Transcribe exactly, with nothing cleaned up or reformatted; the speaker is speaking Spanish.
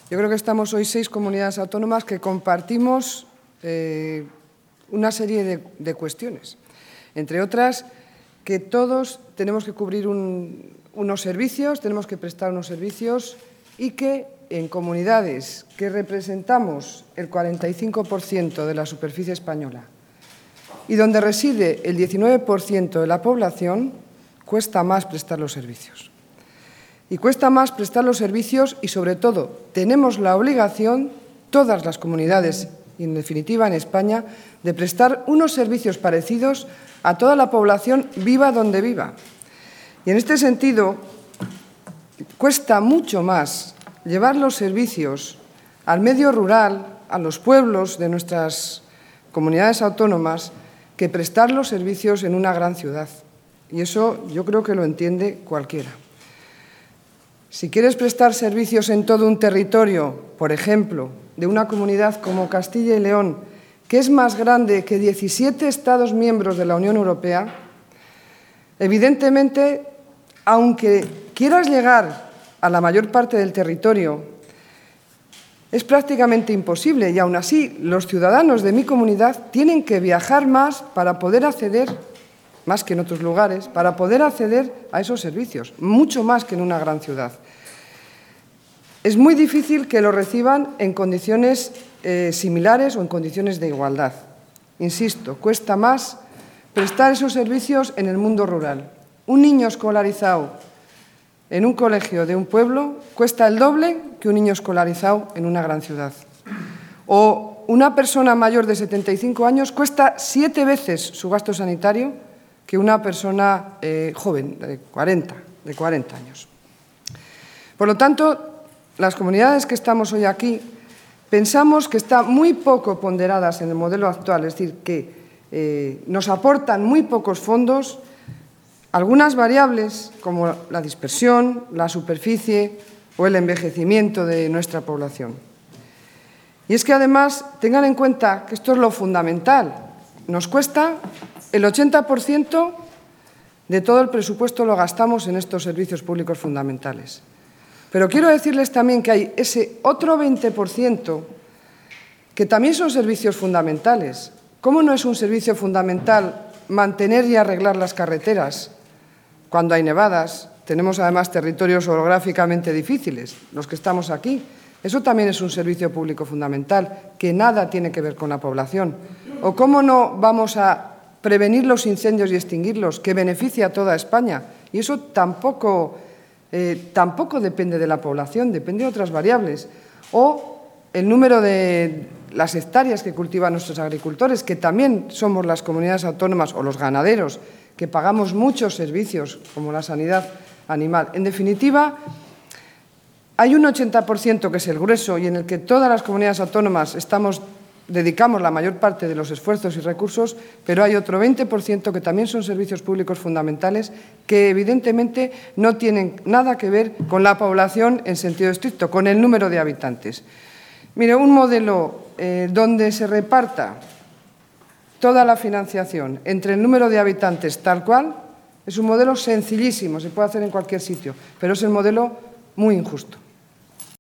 Yo creo que estamos hoy seis comunidades autónomas que compartimos eh, una serie de, de cuestiones. Entre otras, que todos tenemos que cubrir un, unos servicios, tenemos que prestar unos servicios y que en comunidades que representamos el cuarenta y cinco por ciento de la superficie española y donde reside el diecinueve por ciento de la población, cuesta más prestar los servicios. Y cuesta más prestar los servicios y, sobre todo, tenemos la obligación, todas las comunidades y, en definitiva, en España, de prestar unos servicios parecidos a toda la población, viva donde viva. Y, en este sentido, cuesta mucho más llevar los servicios al medio rural, a los pueblos de nuestras comunidades autónomas, que prestar los servicios en una gran ciudad. Y eso yo creo que lo entiende cualquiera. Si quieres prestar servicios en todo un territorio, por ejemplo, de una comunidad como Castilla y León, que es más grande que diecisiete Estados miembros de la Unión Europea, evidentemente, aunque quieras llegar a la mayor parte del territorio, es prácticamente imposible y aún así los ciudadanos de mi comunidad tienen que viajar más para poder acceder, más que en otros lugares, para poder acceder a esos servicios, mucho más que en una gran ciudad. Es muy difícil que lo reciban en condiciones eh, similares o en condiciones de igualdad. Insisto, cuesta más prestar esos servicios en el mundo rural. Un niño escolarizado en un colegio de un pueblo cuesta el doble que un niño escolarizado en una gran ciudad. O una persona mayor de setenta y cinco años cuesta siete veces su gasto sanitario que una persona eh, joven, de cuarenta, de cuarenta años. Por lo tanto, las comunidades que estamos hoy aquí pensamos que están muy poco ponderadas en el modelo actual, es decir, que eh, nos aportan muy pocos fondos, algunas variables como la dispersión, la superficie o el envejecimiento de nuestra población. Y es que además tengan en cuenta que esto es lo fundamental, nos cuesta el ochenta por ciento de todo el presupuesto lo gastamos en estos servicios públicos fundamentales. Pero quiero decirles también que hay ese otro veinte por ciento que también son servicios fundamentales. ¿Cómo no es un servicio fundamental mantener y arreglar las carreteras cuando hay nevadas? Tenemos además territorios orográficamente difíciles, los que estamos aquí. Eso también es un servicio público fundamental que nada tiene que ver con la población. ¿O cómo no vamos a prevenir los incendios y extinguirlos, que beneficia a toda España? Y eso tampoco, eh, tampoco depende de la población, depende de otras variables. O el número de las hectáreas que cultivan nuestros agricultores, que también somos las comunidades autónomas o los ganaderos, que pagamos muchos servicios, como la sanidad animal. En definitiva, hay un ochenta por ciento que es el grueso y en el que todas las comunidades autónomas estamos dedicamos la mayor parte de los esfuerzos y recursos, pero hay otro veinte por ciento que también son servicios públicos fundamentales que evidentemente no tienen nada que ver con la población en sentido estricto, con el número de habitantes. Mire, un modelo eh, donde se reparta toda la financiación entre el número de habitantes tal cual es un modelo sencillísimo, se puede hacer en cualquier sitio, pero es el modelo muy injusto.